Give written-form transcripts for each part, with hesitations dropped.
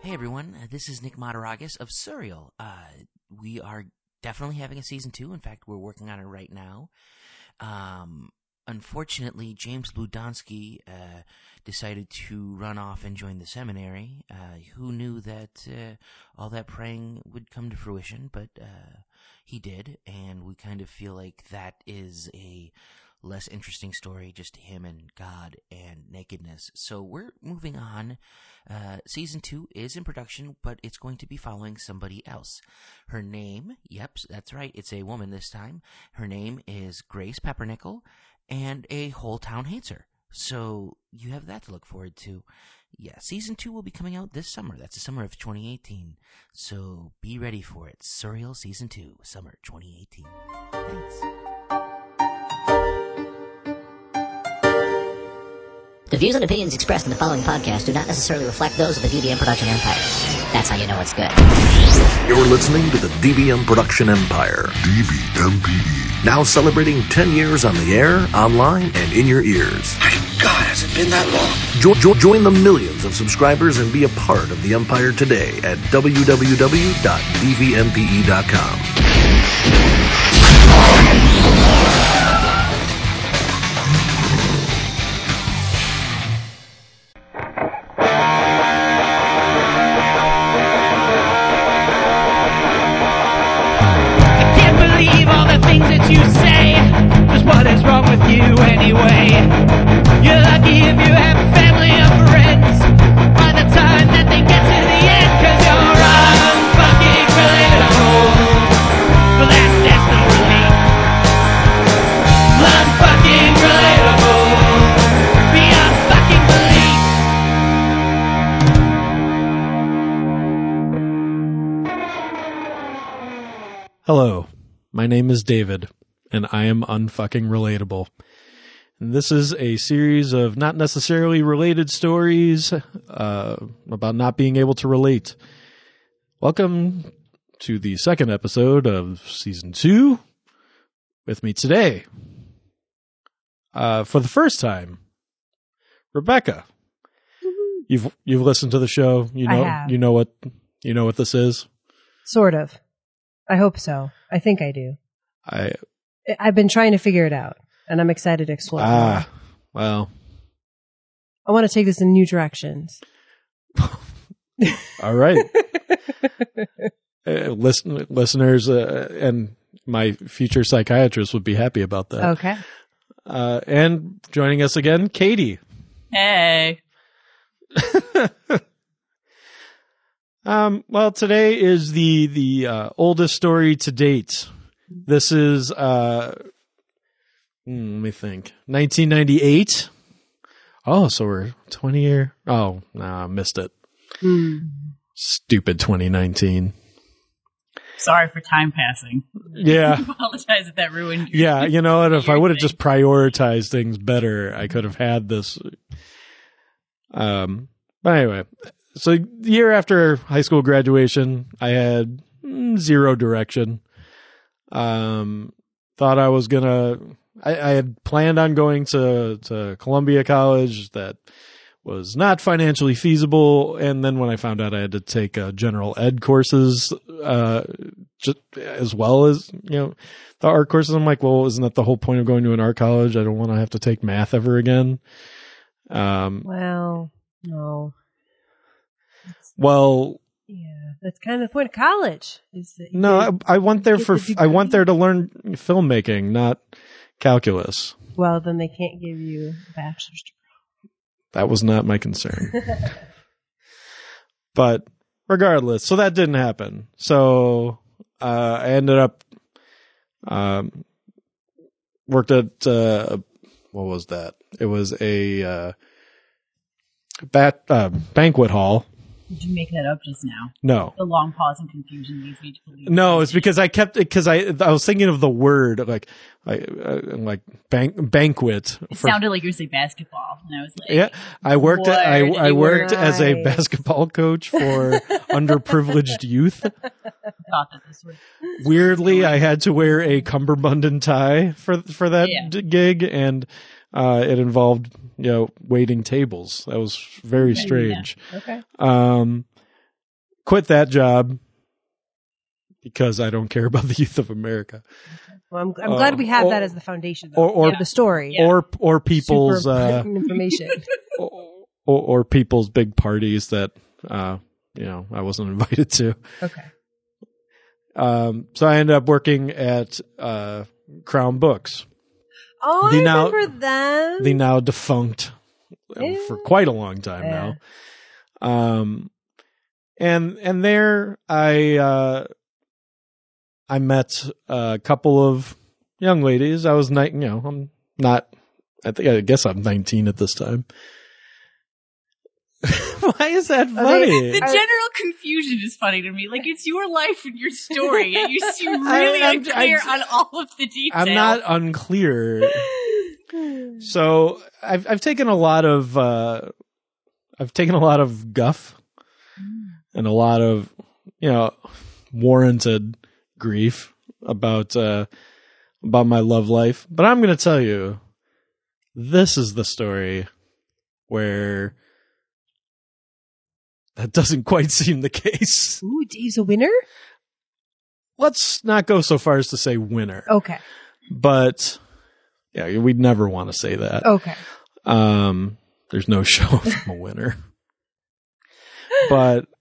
Hey everyone, this is Nick Mataragas of Surreal. We are definitely having a season 2. In fact, we're working on it right now. Unfortunately, James Bludonsky decided to run off and join the seminary. Who knew that all that praying would come to fruition, but he did, and we kind of feel like that is a less interesting story, just him and God and nakedness. So we're moving on. Season 2 is in production, but it's going to be following somebody else. Her name, yep, that's right, it's a woman this time. Her name is Grace Peppernickel, and a whole town hates her. So you have that to look forward to. Yeah, Season 2 will be coming out this summer. That's the summer of 2018. So be ready for it. Surreal Season 2, summer 2018. Thanks. The views and opinions expressed in the following podcast do not necessarily reflect those of the DBM Production Empire. That's how you know it's good. You're listening to the DBM Production Empire. DBMPE. Now celebrating 10 years on the air, online, and in your ears. My God, has it been that long? Join the millions of subscribers and be a part of the Empire today at www.dvmpe.com. That you say, just what is wrong with you anyway? You're lucky if you have a family of friends by the time that they get to the end, cause you're unfucking relatable. But that's no relief. Unfucking relatable beyond fucking belief. Hello. My name is David, and I am unfucking relatable. And this is a series of not necessarily related stories about not being able to relate. Welcome to the second episode of Season 2. With me today, for the first time, Rebecca. Mm-hmm. You've listened to the show. I have. You know what this is. Sort of. I hope so. I think I do. I've been trying to figure it out, and I'm excited to explore more. Well. I want to take this in new directions. All right. Listeners and my future psychiatrist would be happy about that. Okay. And joining us again, Katie. Hey. Well, today is the oldest story to date. This is, let me think, 1998. Oh, so we're 20 year. Oh, no, I missed it. Stupid 2019. Sorry for time passing. Yeah. I apologize if that ruined your Yeah, you know what? If I would have just prioritized things better, I could have had this. But anyway. So the year after high school graduation, I had zero direction. Thought I was I had planned on going to Columbia College. That was not financially feasible. And then when I found out I had to take general ed courses, just as well as, the art courses, I'm like, well, isn't that the whole point of going to an art college? I don't want to have to take math ever again. Well, no. Well, yeah, that's kind of the point of college. I went there I went there to learn filmmaking, not calculus. Well, then they can't give you a bachelor's degree. That was not my concern. But regardless, so that didn't happen. So I ended up worked at what was that? It was a banquet hall. Did you make that up just now? No. The long pause and confusion leads me to believe. No, it's because I was thinking of the word like banquet. It sounded like you were saying basketball, and I was like, yeah, I worked as a basketball coach for underprivileged youth. I thought that this was weirdly. I had to wear a cummerbund and tie for that gig, and it involved waiting tables. That was very strange. Okay. quit that job because I don't care about the youth of America. Well, I'm glad we have that as the foundation, though, or the story, or people's super important information, or people's big parties that I wasn't invited to. Okay. So I ended up working at Crown Books. Oh, I remember them. The now defunct for quite a long time now. And there I met a couple of young ladies. I was I'm not. I guess I'm 19 at this time. Why is that funny? The general confusion is funny to me. Like, it's your life and your story, and you seem really unclear on all of the details. I'm not unclear. So I've taken a lot of guff and a lot of warranted grief about my love life. But I'm going to tell you, this is the story where that doesn't quite seem the case. Ooh, Dave's a winner? Let's not go so far as to say winner. Okay. But yeah, we'd never want to say that. Okay. There's no show if I'm a winner. But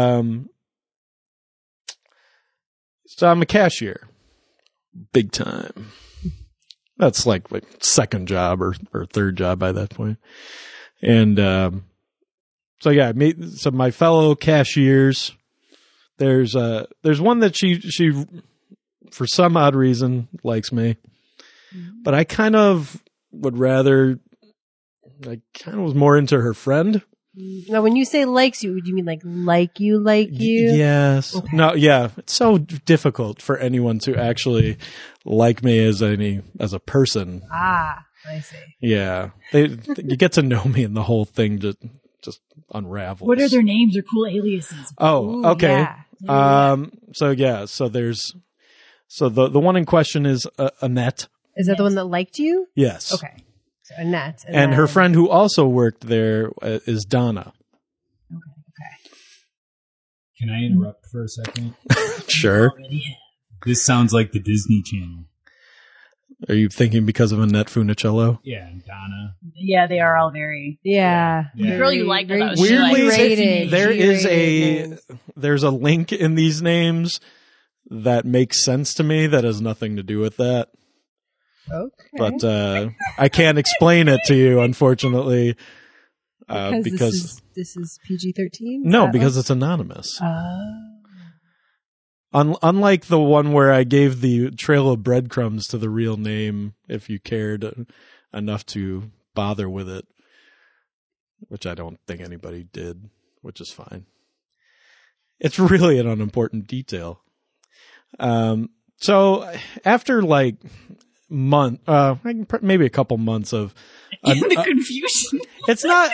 so I'm a cashier. Big time. That's like my second job or third job by that point. And so yeah, so my fellow cashiers, there's one that she for some odd reason likes me, but I kind of would rather, I kind of was more into her friend. Now, when you say likes you, do you mean like you? Yes. Okay. No, yeah. It's so difficult for anyone to actually like me as a person. Ah, I see. Yeah. You get to know me and the whole thing just unravels. What are their names or cool aliases? Oh, Ooh, okay. Yeah. So the one in question is Annette. Is that the one that liked you? Yes. Okay. So Annette. And her friend who also worked there is Donna. Okay. Can I interrupt for a second? Sure. This sounds like the Disney Channel. Are you thinking because of Annette Funicello? Yeah, and Donna. Yeah, they are all very. Yeah. The girl you liked, I thought was Weirdly, G-rated. there's a link in these names that makes sense to me that has nothing to do with that. Okay. But I can't explain it to you, unfortunately, because this is PG-13. No, because it's anonymous. Unlike the one where I gave the trail of breadcrumbs to the real name, if you cared enough to bother with it, which I don't think anybody did, which is fine. It's really an unimportant detail. So after like maybe a couple months of the confusion. It's not.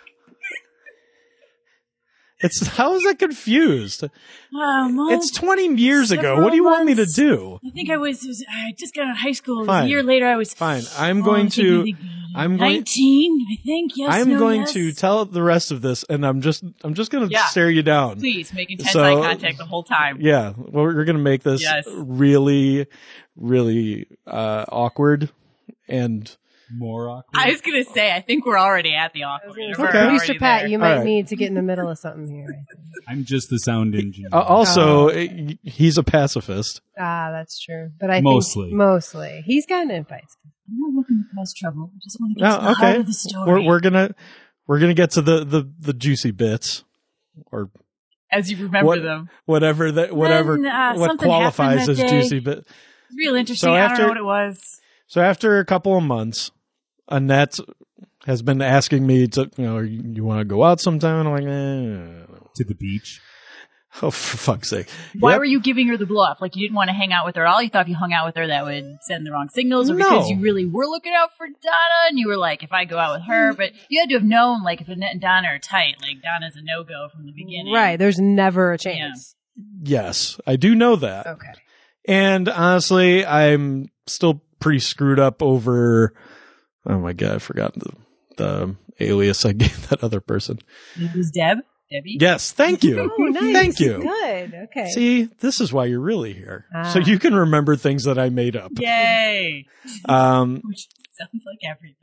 How is that confused? It's 20 years ago. What do you want me to do? I think I just got out of high school. Fine. A year later, I was. Fine. I'm going 19, I think. Yes. I'm going to tell the rest of this, and I'm just going to stare you down. Please make intense eye contact the whole time. Yeah. Well, we're going to make this really, really awkward and more awkward. I was going to say, I think we're already at the awkward. Okay. Producer Pat, there. you might need to get in the middle of something here. I'm just the sound engineer. Also, he's a pacifist. Ah, that's true. But I mostly. think mostly he's gotten invites. I'm not looking to cause trouble. I just want to get to the heart of the story. We're gonna get to the juicy bits, or as you remember them. Whatever what qualifies as juicy bit. Real interesting. I don't know what it was. So after a couple of months, Annette has been asking me to, you want to go out sometime? And I'm like, to the beach. Oh, for fuck's sake. Why were you giving her the bluff? Like, you didn't want to hang out with her at all? You thought if you hung out with her, that would send the wrong signals? Or because you really were looking out for Donna, and you were like, if I go out with her, but you had to have known, like, if Annette and Donna are tight, like, Donna's a no-go from the beginning. Right, there's never a chance. Yeah. Yes, I do know that. Okay. And honestly, I'm still pretty screwed up over, oh my God, I forgot the alias I gave that other person. It was Deb? Debbie? Yes, thank you. Oh, nice. Thank you. Good. Okay. See, this is why you're really here. So you can remember things that I made up. Yay! Which sounds like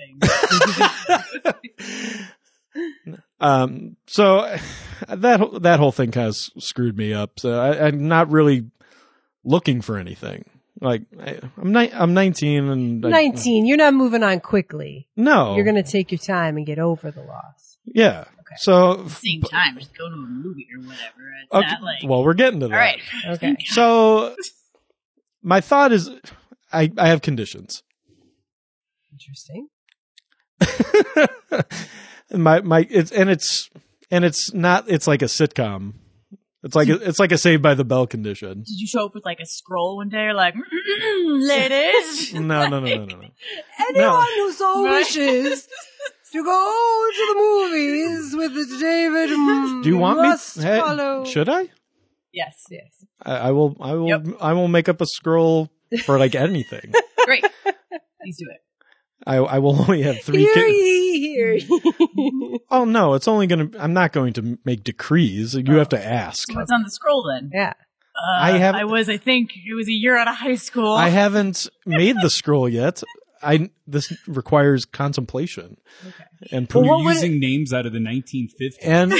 everything. So that whole thing kind of screwed me up. So I'm not really looking for anything. Like I'm 19 and 19. You're not moving on quickly. No, you're going to take your time and get over the loss. Yeah. Okay. So at the same time, just go to a movie or whatever. It's okay, not like, well, we're getting to that. all right. Okay. So my thought is, I have conditions. Interesting. it's not. It's like a sitcom. It's like a Saved by the Bell condition. Did you show up with like a scroll one day? Or like, ladies. No. Anyone who so wishes to go to the movies with David. Do you want me? Follow. Should I? Yes. I will. Yep. I will make up a scroll for like anything. Great. Please do it. I will only have 3 Hear ye. Oh no, it's only I'm not going to make decrees. You have to ask. So what's on the scroll then? Yeah. I think it was a year out of high school. I haven't made the scroll yet. This requires contemplation. Okay. And you're using names out of the 1950s. And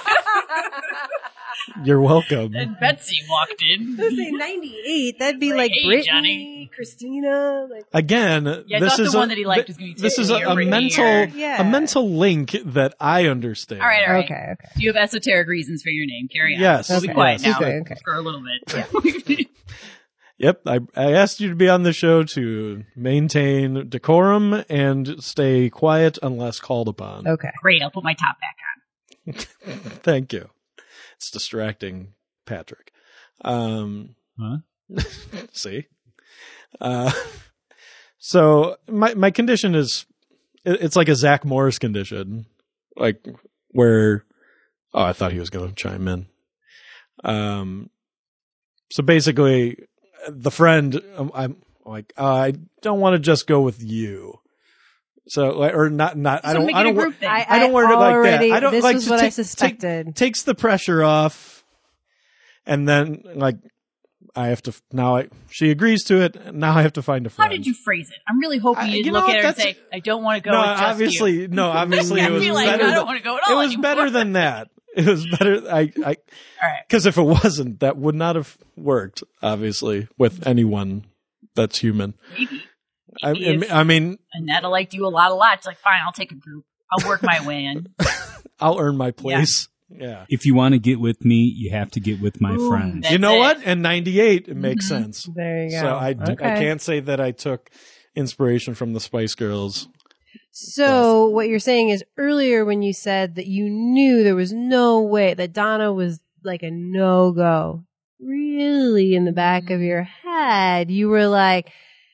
you're welcome. And Betsy walked in. I was say 98. That'd be like hey, Britney, Johnny. Christina. Like again, this is the one that he liked was going to be this is a mental link that I understand. All right. Okay. You have esoteric reasons for your name. Carry on. Yes. We'll be quiet now Okay. for a little bit. Yeah. Yep, I asked you to be on the show to maintain decorum and stay quiet unless called upon. Okay. Great. I'll put my top back on. Thank you. It's distracting, Patrick. See? So my condition is, it's like a Zach Morris condition, like where, I thought he was going to chime in. So basically, the friend, I'm like, I don't want to just go with you. So, or not, I don't word it like that. I don't this like is to what I suspected. Takes the pressure off. And then, like, I have to, she agrees to it. Now I have to find a friend. How did you phrase it? I'm really hoping you'd look at her and say, I don't want to go with just obviously, you. Obviously it was better. I don't want to go at all It was better than that. It was better. All right. Because if it wasn't, that would not have worked, obviously, with anyone that's human. Maybe. I mean, Annetta liked you a lot. She's like, fine, I'll take a group. I'll work my way in. I'll earn my place. Yeah. If you want to get with me, you have to get with my friends. You know what? In 98, it makes sense. There you go. So I can't say that I took inspiration from the Spice Girls. So what you're saying is earlier when you said that you knew there was no way that Donna was like a no-go, really in the back of your head, you were like,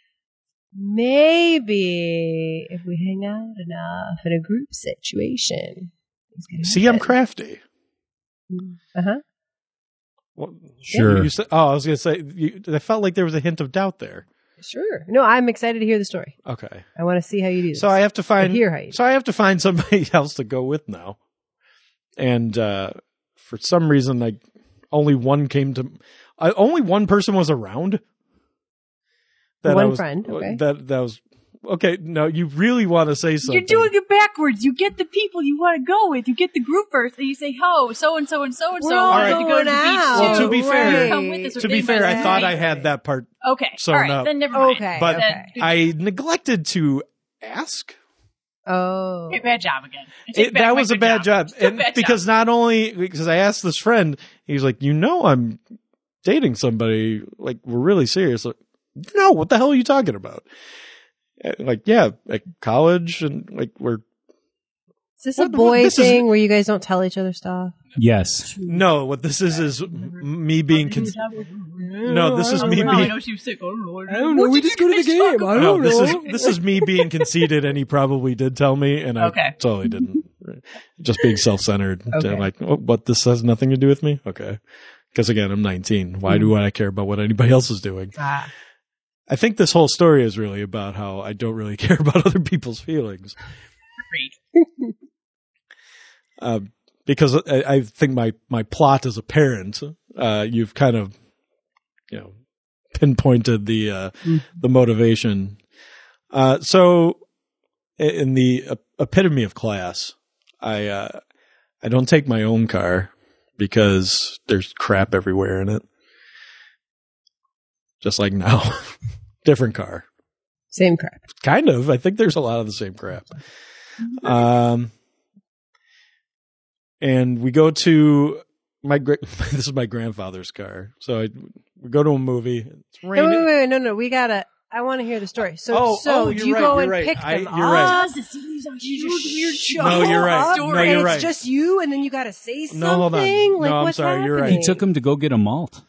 maybe if we hang out enough in a group situation. See, I'm crafty. Uh-huh. Well, sure. I was going to say, I felt like there was a hint of doubt there. Sure. No, I'm excited to hear the story. Okay. I want to see how you do this. So I have to find I have to find somebody else to go with now. And for some reason, like only one person was around. Friend. Okay. That was okay. No, you really want to say something? You're doing it backwards. You get the people you want to go with. You get the group first, and you say, "Oh, so and so and so and so wanted to go to the beach." Well, to be fair, come with us, or to be they fair, might I thought say- I had that part. Okay, sewn all right, up. then never mind. Okay, But okay. I neglected to ask. Oh. Okay, bad job again. That was a bad job. Because not only because I asked this friend, he's like, I'm dating somebody, like we're really serious. Like, no, what the hell are you talking about? Like, yeah, like college and like we're. Is this a boy thing where you guys don't tell each other stuff? Yes. No, what this is me being. No, this is me being. I know she was sick. I don't know. We just go to the game. I don't know. This is me being conceited, and he probably did tell me, and I totally didn't. Just being self-centered. Okay. Like, what? This has nothing to do with me. Okay, because again, I'm 19. Why do I care about what anybody else is doing? I think this whole story is really about how I don't really care about other people's feelings. Great. because I think my plot as a parent, you've kind of, pinpointed the motivation. So in the epitome of class, I don't take my own car because there's crap everywhere in it. Just like now. Different car. Same crap. Kind of. I think there's a lot of the same crap. And we go to this is my grandfather's car. So we go to a movie. It's raining. Wait. No. I want to hear the story. So you're do you right, go you're and right. pick them You're right. The CDs are huge. No, you're right. Up, No, and you're right. It's just you, and then you got to say something. No, hold on. Like, No, I'm what's sorry, you're right. happening? He took him to go get a malt.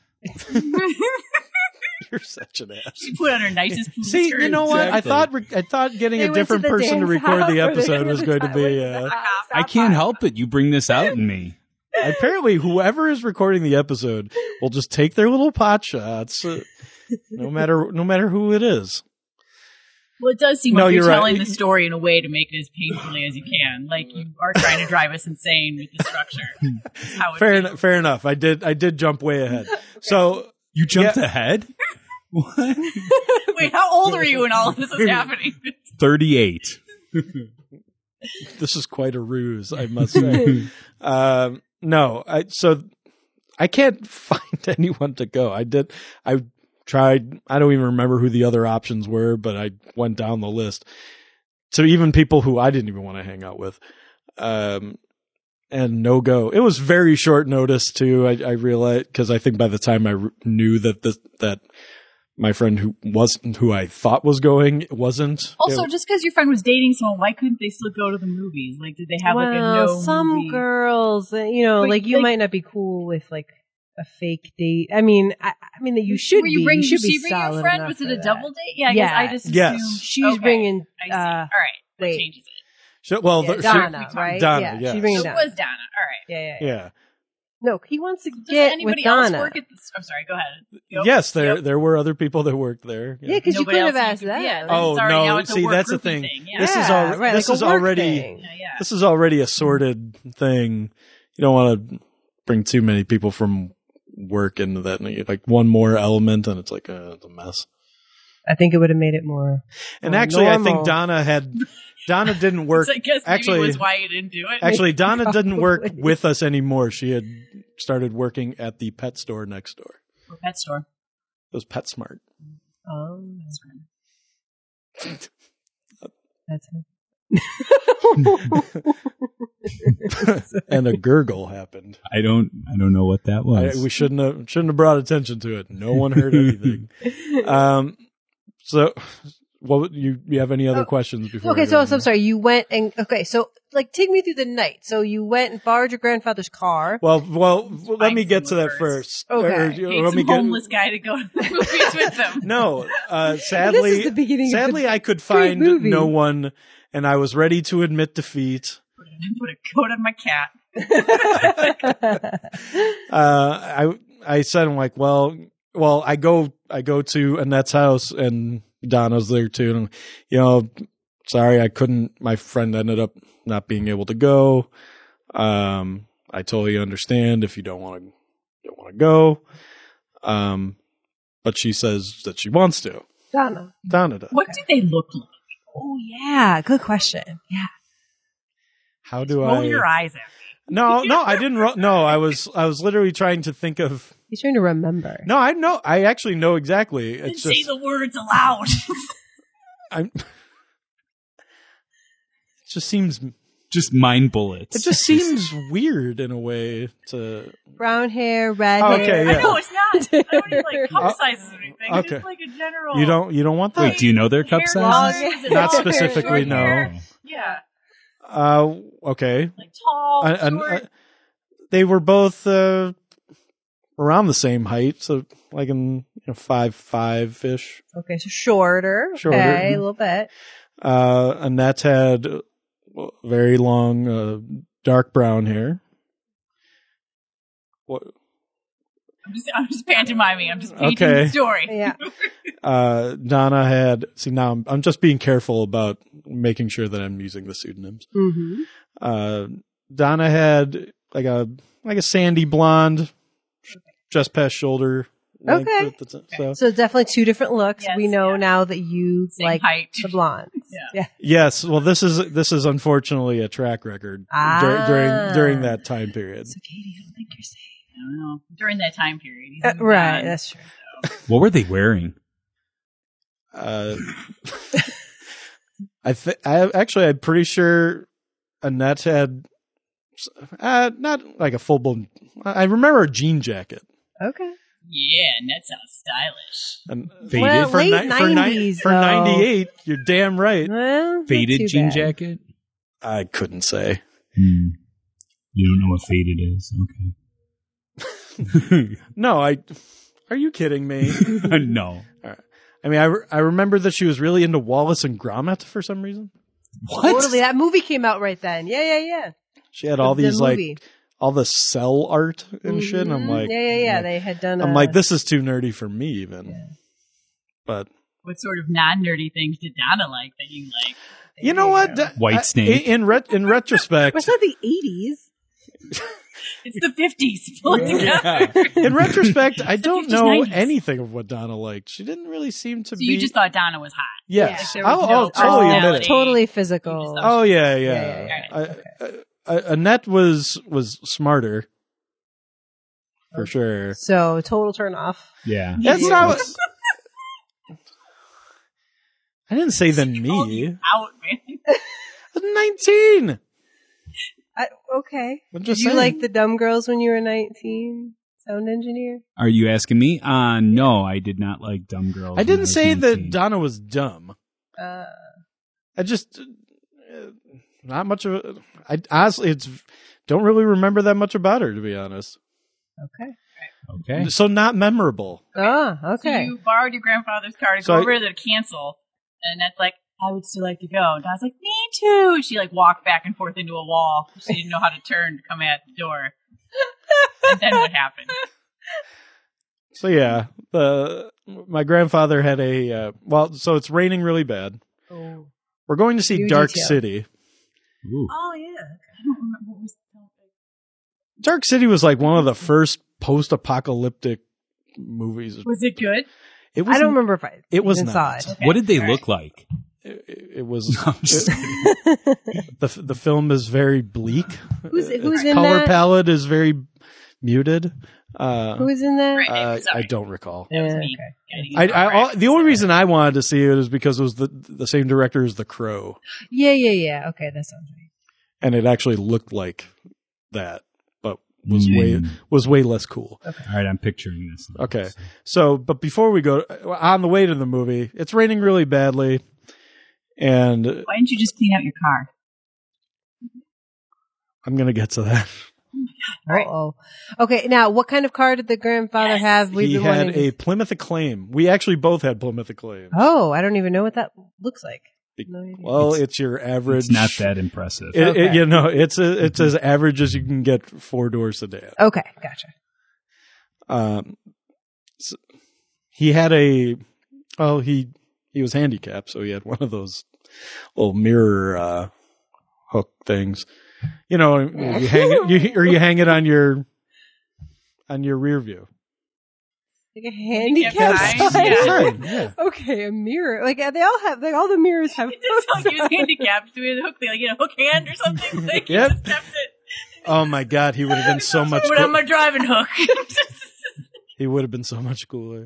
You're such an ass. She put on her nicest blue See, skirt. you know what? Exactly. I thought getting They a went to different the person to dance record the house, or they episode went was to going to the be. house. I can't help it. You bring this out in me. Apparently, whoever is recording the episode will just take their little pot shots, no matter who it is. Well, it does seem No, like you're you're right. telling the story in a way to make it as painfully as you can. Like you are trying to drive us insane with the structure. That's how it feels. Fair enough. I did jump way ahead. So You jumped ahead? What? Wait, how old are you when all of this was happening? 38. this is quite a ruse, I must say. No, so I can't find anyone to go. I tried. I don't even remember who the other options were, but I went down the list. So even people who I didn't even want to hang out with, and no go. It was very short notice too. I realized, because I think by the time I knew that my friend who I thought was going wasn't. Also, just because your friend was dating someone, why couldn't they still go to the movies? Like, did they have like a no some movie? girls, Wait, you might not be cool with like a fake date. I mean, that you should Were you be. bringing? You should Did she be bring your solid friend? enough Was it for a that. double date? Yeah, I Yeah. guess I just Yes. assumed. She's Okay, bringing. I see. All right, that wait. changes it. Donna, right? Donna, yeah, yes. she's bringing So it Donna. was Donna. All right. Yeah. Yeah. No, he wants to Does get anybody with else Donna. work at this? I'm sorry. Go ahead. Go. Yes, Yep. there were other people that worked there. Yeah, because you Nobody could have else asked you could- that. yeah, Oh Sorry, now no! it's a See, work that's the groupie thing. thing, yeah. This is Yeah, right, this like is a work already thing. Yeah. this is already a sorted thing. You don't want to bring too many people from work into that. Like one more element, and it's like it's a mess. I think it would have made it more. And more actually, I normal. think Donna didn't work. So I guess maybe actually, was why you didn't do it. Actually, Donna didn't work Probably. with us anymore. She had started working at the pet store next door. Or pet store. It was PetSmart. Oh, that's it. And a gurgle happened. I don't know what that was. We shouldn't have brought attention to it. No one heard anything. So, what you have any other questions before? Okay, I so go I'm sorry. You went and so take me through the night. So you went and borrowed your grandfather's car. Well, let me get to that first. Okay. Hate some homeless guy to go to the movies with them. No, This sadly, is the beginning of sadly, the I could great find movie. no one, and I was ready to admit defeat. Put a coat on my cat. I said, I'm like, well, I go to Annette's house and Donna's there too. And, sorry, I couldn't, my friend ended up not being able to go. I totally understand if you don't want to go. But she says that she wants to. Donna does. What do they look like? Oh yeah, good question. Yeah. How do Roll I? your eyes at me. No, I didn't. No, I was literally trying to think of. He's trying to remember. No, I know. I actually know exactly. Then It's say just. the words aloud. It just seems. Just mind bullets. It just seems weird in a way to. Brown hair, red Oh, hair. okay, I yeah. know it's not. I don't need like cup sizes or anything. Okay. Just like a general. You don't want that? Wait, do you know their cup hair sizes? colors and Not long specifically, short no. hair. Yeah, Okay. like tall, short. They were both around the same height, so like in 5'5" ish. Okay, so shorter. Shorter. Okay, a little bit. Annette had very long, dark brown hair. What? I'm just pantomiming. I'm just painting Okay. the story. Yeah. Donna had. See, now I'm just being careful about making sure that I'm using the pseudonyms. Mm-hmm. Donna had like a sandy blonde, just past shoulder. length Okay. with the- So definitely two different looks. Yes, we know yeah. now that you Same like height. the blondes. Yeah. Yes, well, this is unfortunately a track record during that time period. So Katie, I don't think you're safe. I don't know. During that time period. he's moved Right, on. that's true. What were they wearing? I'm pretty sure Annette had not like a full blown. I remember a jean jacket. Okay. Yeah, and that sounds stylish. And Faded? Well, for late ni- 90s, for though. 98, you're damn right. Well, not Faded too jean bad. jacket? I couldn't say. You don't know what faded is. Okay. No, are you kidding me? No. I mean, I remember that she was really into Wallace and Gromit for some reason. What? Totally. That movie came out right then. Yeah. She had all The these movie. all the cell art and shit. And I'm like, Yeah. They had done. I'm like, this is too nerdy for me even. But What sort of non-nerdy things did Donna like that you like? you know what? White Snake. In retrospect, It's not the 80s. It's the 50s. Pull it together. in retrospect, I don't 50s, know 90s. anything of what Donna liked. She didn't really seem to So be. you just thought Donna was hot. Yes. Like there was no I'll totally admit it. personality. Totally physical. You just Oh yeah. Yeah. Annette was smarter for sure. So total turn off. Yeah. That's not. I didn't say than Called me. you out, man. I'm 19. Okay. I'm Did just you saying. like the dumb girls when you were 19? Sound engineer? Are you asking me? No, I did not like Dumb Girls. I when didn't was say 19. that Donna was dumb. Uh, I just not much of a. I honestly, don't really remember that much about her, to be honest. okay. Okay. So not memorable. Ah, So okay. you borrowed your grandfather's car to So go I- over there to cancel, and that's like, I would still like to go. And I was like, me too. She like walked back and forth into a wall. She didn't know how to turn to come at the door. And then what happened? So yeah, my grandfather had a so it's raining really bad. Oh. We're going to see New Dark detail. City. Ooh. Oh yeah. I don't remember what was Dark City was like one of the first post-apocalyptic movies. Was it good? It was. I don't remember if I It was even not. saw it. What did they look like? It was. I'm just The film is very bleak. Who's Its in color that? palette is very muted. Who was in that? Right. I Sorry. don't recall. That was Yeah, me. okay. The only reason I wanted to see it is because it was the same director as The Crow, Yeah. Okay, that sounds right. and it actually looked like that, but was way less cool. All right, I'm picturing this. Okay, so but before we go on the way to the movie, it's raining really badly, and Why didn't you just clean out your car? I'm gonna get to that. All right. Oh. Okay, now what kind of car did the grandfather have? He been had wanting a Plymouth Acclaim. We actually both had Plymouth Acclaim. Oh, I don't even know what that looks like. No idea. Well, it's your average. It's not that impressive. Okay. It's as average as you can get 4-door sedan. Okay, gotcha. So he had he was handicapped, so he had one of those little mirror hook things. You know, you hang it, you hang it on your rear view. Like a handicap Handicap sign? sign, Fine, yeah. Okay, a mirror. Like they all have, like all the mirrors have. It's like he was handicapped. Do we have a hook thing, like a hook hand or something? Like, he Yep. just kept it. Oh my God, he would have been so much. But I'm a driving hook. He would have been so much cooler.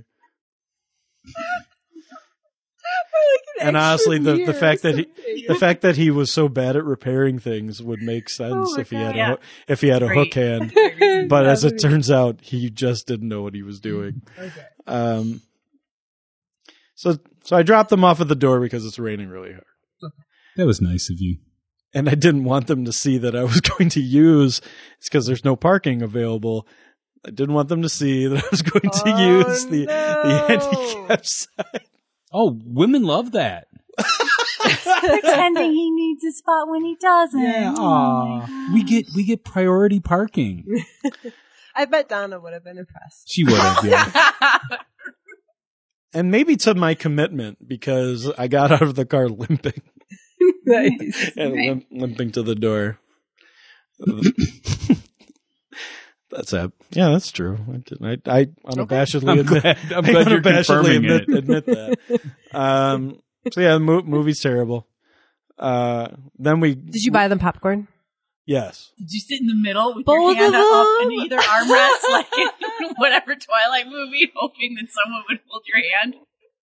Like an And extra honestly, the mirror fact or that something. the fact that he was so bad at repairing things would make sense Oh my if he had God. if he had a hook Great. hand. But as it That turns out, he just didn't know what he was doing. Okay. So I dropped them off at the door because it's raining really hard. That was nice of you. And I didn't want them to see that I was going to use, it's because there's no parking available. I didn't want them to see that I was going to Oh, use the no. handicap sign. Oh, women love that. Pretending he needs a spot when he doesn't. Aw. We get priority parking. I bet Donna would have been impressed. She would have, yeah. And maybe to my commitment, because I got out of the car limping Nice. and limping to the door. That's it. Yeah, that's true. I unabashedly I'm admit. glad- I'm glad you're confirming it. Admit that. So yeah, the movie's terrible. Then we. Did you buy them popcorn? Yes. Did you sit in the middle with Both your hand of up them? in either armrest, like in whatever Twilight movie, hoping that someone would hold your hand?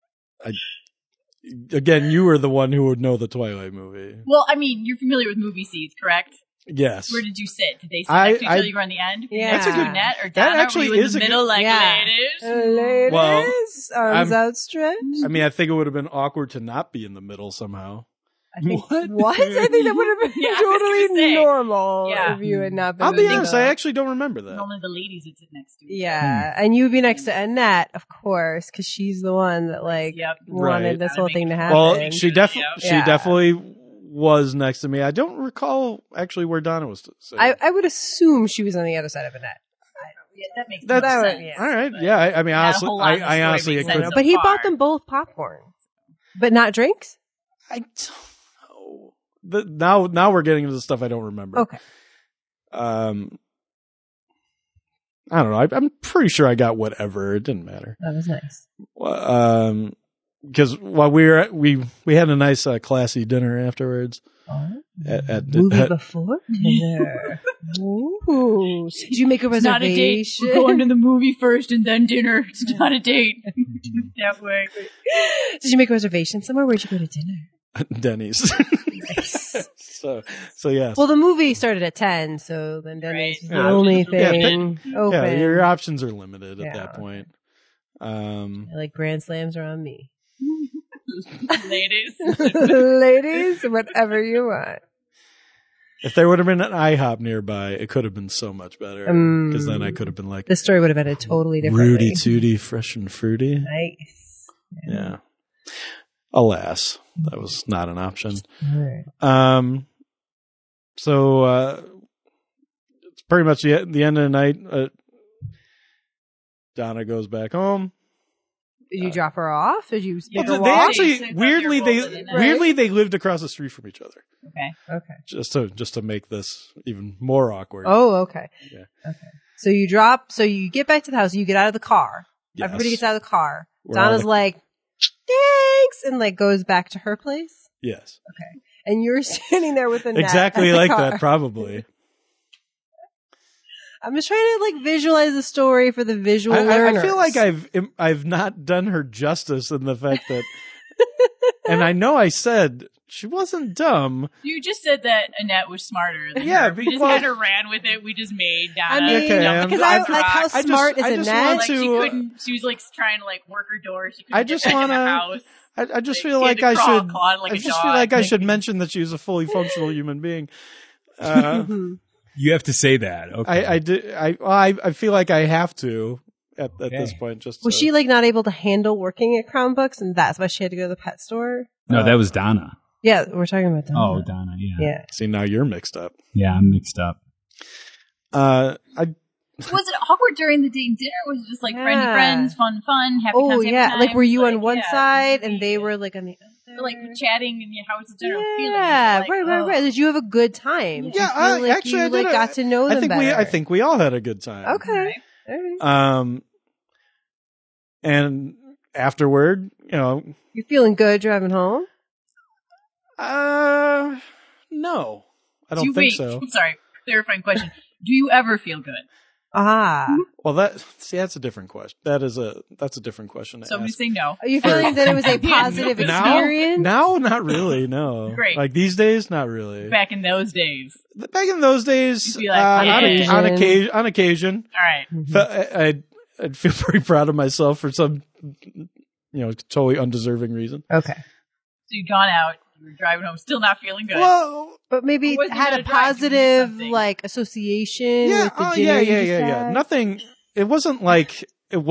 Again, you were the one who would know the Twilight movie. Well, I mean, you're familiar with movie seats, correct? Yes. Where did you sit? Did they sit next to each other? You were on the end? Yeah. Next That's to a good- Net or that Donna? actually Were you is in a the middle, good- like Yeah. ladies? Ladies, Well, arms I'm- outstretched. I mean, I think it would have been awkward to not be in the middle somehow. I think, What? what? I think that would have been Yeah, I was totally gonna say. normal Yeah. if you had not been. I'll be in the honest, I middle. actually don't remember that. Only the ladies would sit next to each Yeah, and you would be next to Annette, of course, because she's the one that like Yep. wanted Right. this Gotta whole make thing to it- happen. Well, she Yeah. definitely was next to me. I don't recall actually where Donna was. I would assume she was on the other side of Annette. Yeah, that makes That's more that sense. would- yeah. all right. But Yeah, I mean, not a honestly, whole lot of the I story honestly, makes it sense could. so But he far. bought them both popcorn, but not drinks. I don't know. Now we're getting into the stuff I don't remember. Okay. I don't know. I'm pretty sure I got whatever. It didn't matter. That was nice. Because while we had a nice classy dinner afterwards. At Movie before dinner. Ooh. So did you make a It's not a date. reservation? We're going to the movie first and then dinner. It's not a date. That way. Did you make a reservation somewhere? Where'd you go to dinner? Denny's. Nice. so yes. Well, the movie started at 10, so then Denny's Right. is the Yeah. only Yeah, thing open. yeah, your options are limited at Yeah. that point. Like Grand Slams are on me. Ladies. Ladies, whatever you want. If there would have been an IHOP nearby, it could have been so much better. Because then I could have been like, The story would have ended totally differently. Rudy Tooty, fresh and fruity. Nice. Yeah. Alas, that was not an option. Alright. So it's pretty much the end of the night. Donna goes back home. Did you drop her off? Did you take Well, her they walk? actually They weirdly thought you were rolling in. weirdly they lived across the street from each other. Okay. Okay. Just to make this even more awkward. Oh, okay. Yeah. Okay. So you get back to the house, you get out of the car. Yes. Everybody gets out of the car. We're all Donna's like, thanks, and like goes back to her place. Yes. And you're standing there with a net Exactly at the like car. that, probably. I'm just trying to like visualize the story for the visual I learners. feel like I've not done her justice in the fact that, and I know I said she wasn't dumb. You just said that Annette was smarter than Yeah, her. We just because- kind of ran with it. We just made I Donna. mean, Okay, because I'm- I like how I just- smart I is just Annette. want Like she to- couldn't. She was like trying to like work her door. She couldn't I get just back in the wanna- house. I just Like, feel she had like to I crawl, should. claw like I a just dog. feel like I should mention that she's a fully functional human being. You have to say that. Okay. I feel like I have to at this point. Just Was to- she like not able to handle working at Crown Books, and that's why she had to go to the pet store? No, that was Donna. Yeah, we're talking about Donna. Oh, Donna. Yeah. Yeah. See, now you're mixed up. Yeah, I'm mixed up. I Was it awkward during the date and dinner? Was it just like Yeah. friends, fun, happy Oh times, happy yeah, like times? were you on one yeah. side and they were like on the other? Like chatting and how was the general feeling? Yeah, Like, right. oh. Did you have a good time? Did you Yeah, feel like actually, you I did. got to know them better. I think we all had a good time. Okay. All right. And afterward, You're feeling good driving home? no, I Do don't you think wait, so. I'm sorry, clarifying question. Do you ever feel good? Ah. Well, that's a different question. That's a different question to Somebody ask. say no. Are you feeling that it was a positive experience? Now, not really. No. Great. Like these days, not really. Back in those days. Back in those days, You'd be like, yeah. on occasion, All right. I'd feel pretty proud of myself for some, totally undeserving reason. Okay. So you'd gone out, you were driving home, still not feeling good. Well, But maybe Or was it had gonna a drive you to do positive something? like association yeah, with the dinner you just had? Nothing. It wasn't like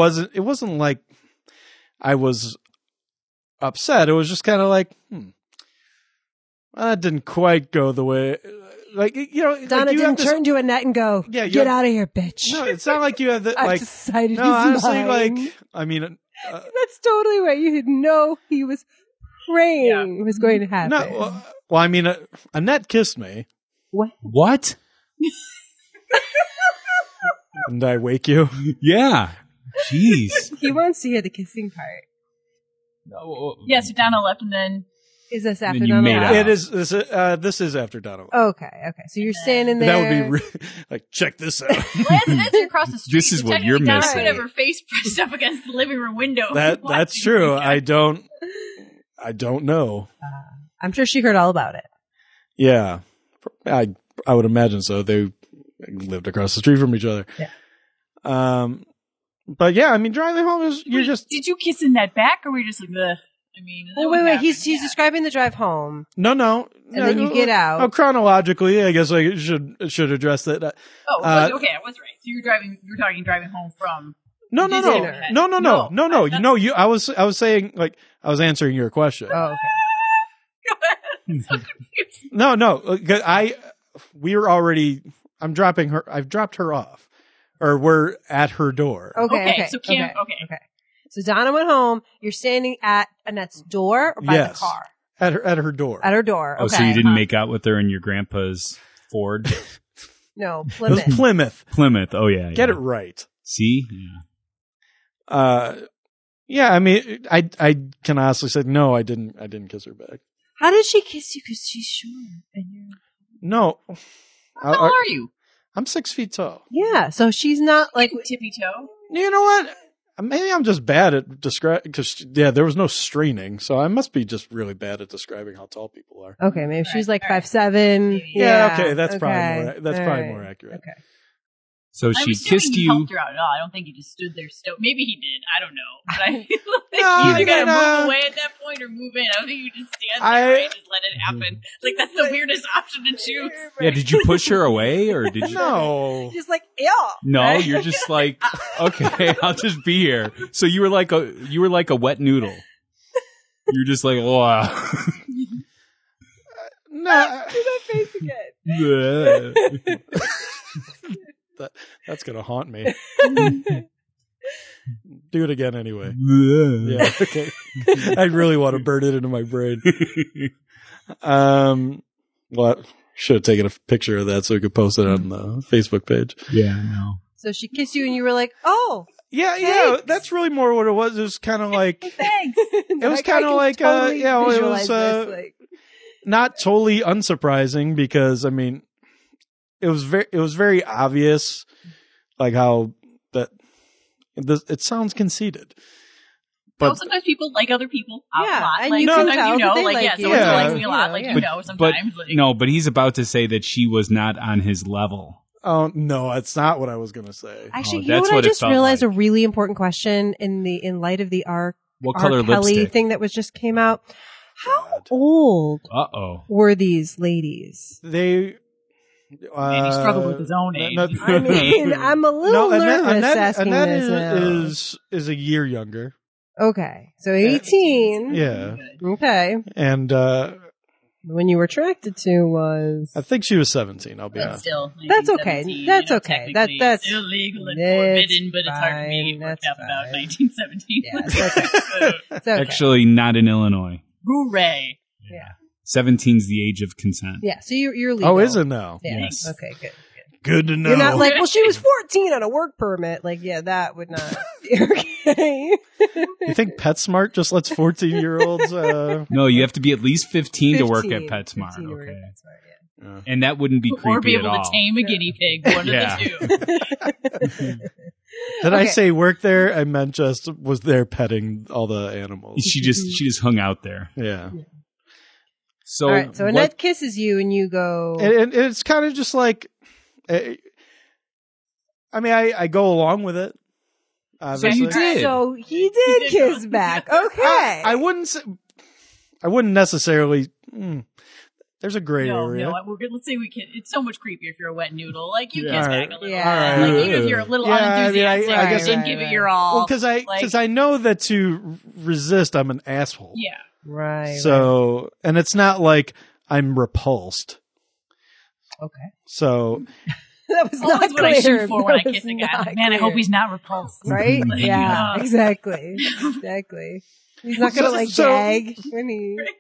I was upset. It was just kind of like, that didn't quite go the way. Like Donna didn't turn to Annette and go, Yeah, you get have- out of here, bitch. No, it's not like you have the I've like. decided No, he's honestly, mine. like I mean, That's totally right. You didn't know he was praying Yeah. it was going to happen. no. Well, I mean, Annette kissed me. What? What? And I wake you? Yeah. Jeez. He wants to hear the kissing part. Yeah, so Donna left and then... Is this after Then you Donna made left? out. It is. This is after Donna. Okay. So you're standing there. That would be like, check this out. Well, as it is, you're across the street. This is so what you're technically Donna missing. could have her face pressed up against the living room window. That's watching true. you guys. I don't know. I'm sure she heard all about it. Yeah, I would imagine so. They lived across the street from each other. Yeah. But yeah, I mean, driving home is Wait, did you kiss in that back, or were you just like, ugh? I mean, is that what Wait. happened? He's describing the drive home. No. And then you get out. Oh, chronologically, I guess I should address that. Okay, I was right. So you're talking driving home from. No. dinner. No. I was saying, like, I was answering your question. Oh, okay. I'm so confused. No. I've dropped her off, or we're at her door. Okay. So Kim. Okay. So Donna went home. You're standing at Annette's door or by Yes. the car? At her door. At her door. Okay. Oh, so you didn't make out with her in your grandpa's Ford? No, It was Plymouth. Plymouth. Plymouth. Oh, yeah. Get it right. See? Yeah. Yeah, I mean, I can honestly say, no, I didn't kiss her back. How did she kiss you? Because she's short. And you're... No. How tall are you? I'm 6 feet tall. Yeah, so she's not like... Tippy toe? You know what? Maybe I'm just bad at describing, because, there was no straining, so I must be just really bad at describing how tall people are. Okay, maybe she's like All right. 5'7". Yeah, okay, that's probably All more right. accurate. Okay. So I'm she assuming kissed he you. helped her out at all. I don't think he just stood there. Maybe he did. I don't know. But I feel like No, you either gotta I mean, move away at that point or move in. I don't think you just stand there and just let it happen. Like, that's the weirdest option to choose. Yeah, did you push her away or did you? No. She's like, yeah. No, you're just like, okay, I'll just be here. So you were like a wet noodle. You're just like, wow. No. Do that face again. That's going to haunt me. Do it again anyway. Yeah, okay. I really want to burn it into my brain. Well, should have taken a picture of that so we could post it on the Facebook page. Yeah, I know. So she kissed you and you were like, oh, Yeah, Thanks. that's really more what it was. It was kind of like, thanks. It was kinda like, it was, not totally unsurprising because, I mean, it was very obvious, like how it sounds conceited. But sometimes people like other people a Yeah, lot. and Like, you can sometimes tell you know, that they like, like yeah, you. someone Yeah. likes me a lot. Like, Yeah. you know, sometimes. But he's about to say that she was not on his level. oh no, that's not what I was gonna say. Actually, Oh, you know that's what? what I it just felt realized like. a really important question in light of the R. What R. color Kelly lipstick? thing that was just came out. How God. old Uh-oh. were these ladies? They. And he struggled with his own age. I mean, I'm a little nervous asking Annette this now. is a year younger. Okay, so 18. Yeah, Okay. and When you were attracted to was I think she was 17. I'll be But honest. still, That's okay. 1917, That's you know, okay. technically That's illegal and it's forbidden, but it's hard for me to fine. work That's out about fine. 1917. Yeah, it's okay. It's okay. Actually, not in Illinois. Hooray! 17's the age of consent. Yeah, so you're legal. Oh, is it now? Yeah. Yes. Okay, good. Good to know. You're not like, well, she was 14 on a work permit. Like, yeah, that would not be okay. You think PetSmart just lets 14-year-olds? No, you have to be at least 15 to work at 15 PetSmart. to work Okay. at PetSmart, yeah. And that wouldn't be Or be creepy at able to all. tame a guinea pig, one Yeah. of the two. Did I Okay. say work there? I meant just was there petting all the animals. She just hung out there. Yeah. So, All right, so what- Annette kisses you and you go, And it's kind of just like, I mean, I go along with it. Obviously. you did. so he did kiss back. Okay. I wouldn't say, I wouldn't necessarily. There's a gray area. Let's say we can. It's so much creepier if you're a wet noodle. Like, you Yeah. kiss All back right. a little. Yeah. All right. Like, even if you're a little Yeah, I mean, I unenthusiastic, guess- didn't give it your all. Well, because I know that to resist, I'm an asshole. Yeah. Right. So, and it's not like I'm repulsed. Okay. So, That was Always not what I clear. shoot for when I That kiss was a guy. not Man, I hope clear. he's not repulsed. Right? Like, Yeah, exactly. Exactly. He's not gonna So- like so- gag when he.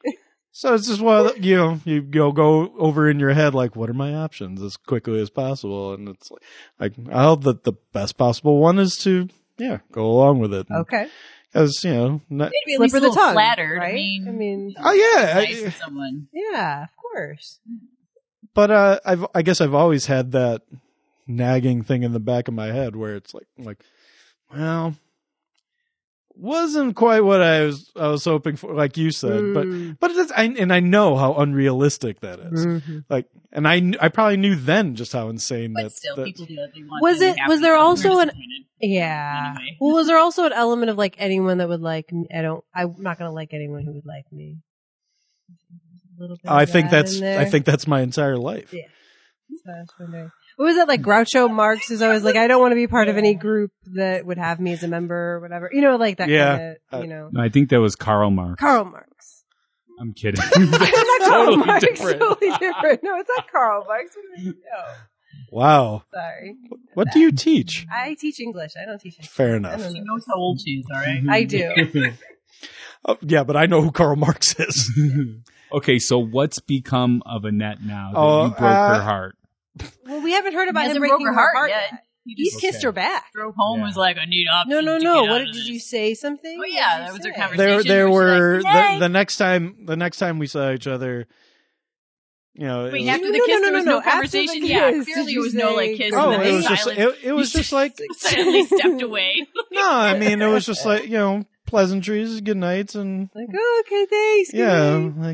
So it's just you go over in your head like, what are my options as quickly as possible, and it's like the best possible one is to go along with it. Okay. Because Maybe at Slip least of a the little tongue, flattered. right? I mean, oh yeah, nice to someone. Yeah, of course. but I guess I've always had that nagging thing in the back of my head where it's like, well, wasn't quite what I was hoping for, like you said, but I know how unrealistic that is. Mm-hmm. Like, and I probably knew then just how insane But that. still, people do that. They want Was them to be was happy. there We're also an disappointed. Anyway. Well, was there also an element of like anyone that would like me? I'm not gonna like anyone who would like me. A little bit I of think that that's in there. I think that's my entire life. Yeah. So I was wondering. What was it like? Groucho Marx is always like, I don't want to be part of any group that would have me as a member or whatever. You know, like that Yeah. kind of, No, I think that was Karl Marx. Karl Marx. I'm kidding. It's not Karl Totally Marx. different. Totally different. No, it's not Karl Marx. No. Wow. Sorry. What do you teach? I teach English. I don't teach history. Fair I enough. don't She know. knows how old she is, all right? I do. Oh, yeah, but I know who Karl Marx is. Okay, so what's become of Annette now that Oh, you broke her heart? Well, we haven't heard about him Hasn't breaking broke her her heart heart yet. yet. He's kissed her back. Drove home, Yeah. was like, I need options. No. to get out What of did this. you say something? Oh What yeah, did that you was their say? conversation. There where were she's like, the next time we saw each other, you know. Wait, it was- after the kiss, there was no After the conversation. kiss, Yeah, did clearly you it was no say like kiss. Oh, and it then was just it was just like silently stepped away. no, I mean it was just like pleasantries, good nights, and Like, oh, okay, thanks. yeah, good night. like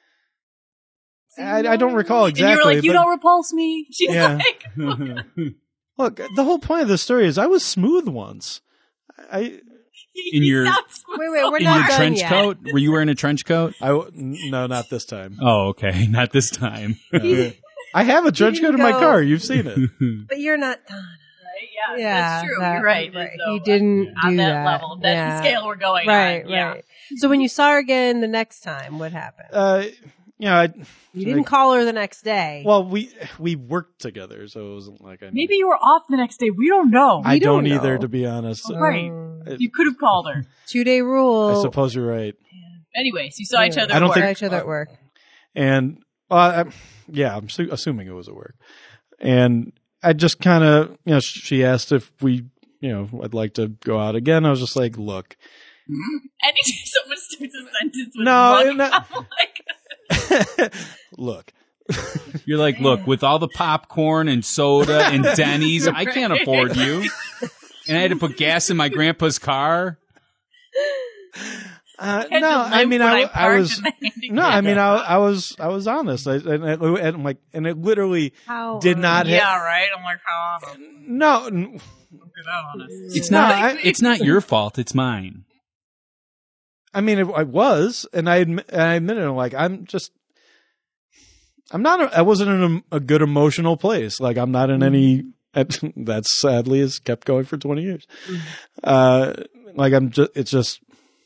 I don't recall exactly. And you were like, you but don't repulse me. She's Yeah. like, look, the whole point of the story is I was smooth once. In your Wait, we're in not your done trench yet. coat? Were you wearing a trench coat? No, not this time. Oh, okay, not this time. I have a trench coat in my go- car. You've seen it. But you're not done. right? Yeah, Yeah, that's true. that- You're right. right. So, He didn't on do that, that. level. That's Yeah. the scale we're going Right, on. Yeah. right. So when you saw her again the next time, what happened? You You didn't call her the next day. Well, we worked together, so it wasn't like I. Maybe you were off the next day. We don't know. I don't don't either, know. to be honest. Right. You could have called her. 2-day rule. I suppose you're right. Anyways, you saw each other. I don't at think- work. Saw each other at work. And I'm assuming it was at work. And I just kind of, she asked if we, I'd like to go out again. I was just like, look. Anytime someone starts a sentence with No, look, no. I'm like, Look. You're like, look, with all the popcorn and soda and Denny's, I can't afford you. And I had to put gas in my grandpa's car. had No, to I limp mean, when I parked was, in the handicap. no, I mean, I was honest. And it literally How did not yeah, right. I'm like, how honest? no, Look at that honest. It's No, not. It's not your fault. It's mine. I mean, I was, and I admitted, like, I wasn't in a good emotional place. Like, I'm not in any, that sadly has kept going for 20 years. Like, it's just,